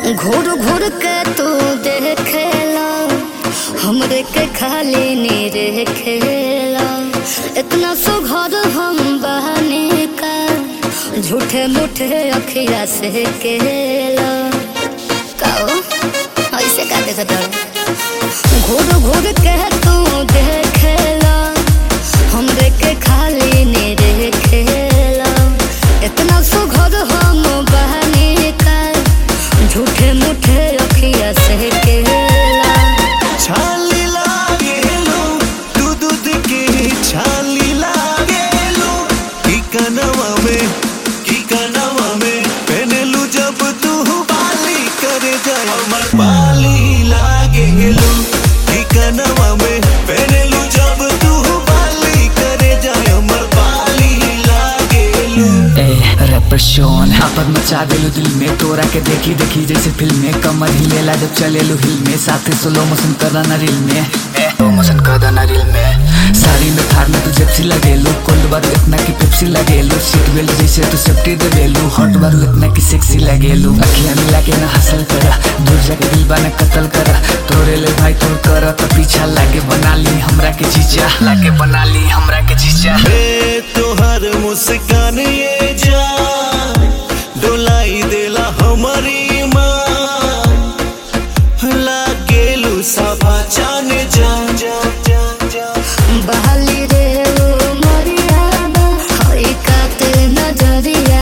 घूर घूर के तू देखेला हमरे के खाली नी देखेला। इतना सुघर हम बहने का झूठे मूठे अखिया से केला। काओ ऐसे का देखत घूर घूर के तू देखेला हमरे के खाली नी देखेला। इतना सुघर हम बहने का झूठे मूठे अखिया से केला। छाली लागेलो तू दूध के छाली लागेलो की कनवा में पहनलू जब तू बाली करे जाए हमर बाली लागेलो की कनवा में पहनलू जब तू बाली करे जाए हमर बाली लागेलो। रैपर शोन आपद मचा देलू दिल में तोरा के देखी देखी जैसे फिल्म में कमर हिलेला जब चलेलू हिल में साथे स्लो मोशन करना रील में स्लो मोशन करना रील में। साड़ी में थार में तू जेप्सी लगेलू कोल्ड बार इतना की पेप्सी लगेलू सीट बेल्ट जैसे तू सेफ्टी देलू हॉट बार इतना की सेक्सी लगेलू। अखियां मिला के ना हसल करा दूर जाके दिल बना कत्ल करा तोरे ले भाई तोड़ कर तो पीछा लागे बना ली हमरा के जीजा लागे बना ली हमरा के जीजा। तोहर मुस्कान ये जा डोलाई देला हमारी माँ लागेलू सभा जान जा बहाली रे ओ मोरिया हई काते नजरिया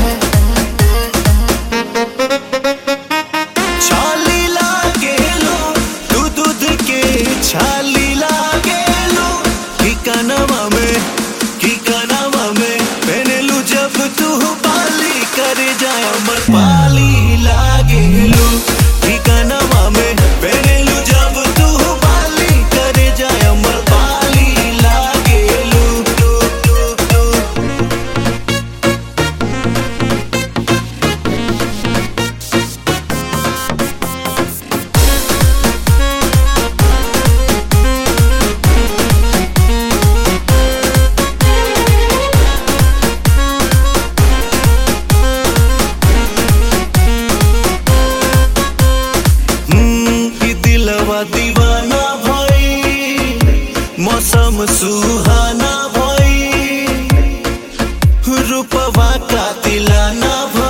छाली लागेलो तू दूध के छाली लागेलो की कनवा में पहनलू जब तू बाली करे जाए हमर बाली लागेलो की कनवा में पहनलू जब तू बाली करे जाए हमर बाली लागेलो। दीवाना भई मौसम सुहाना भई रूपवा का तिलाना भई।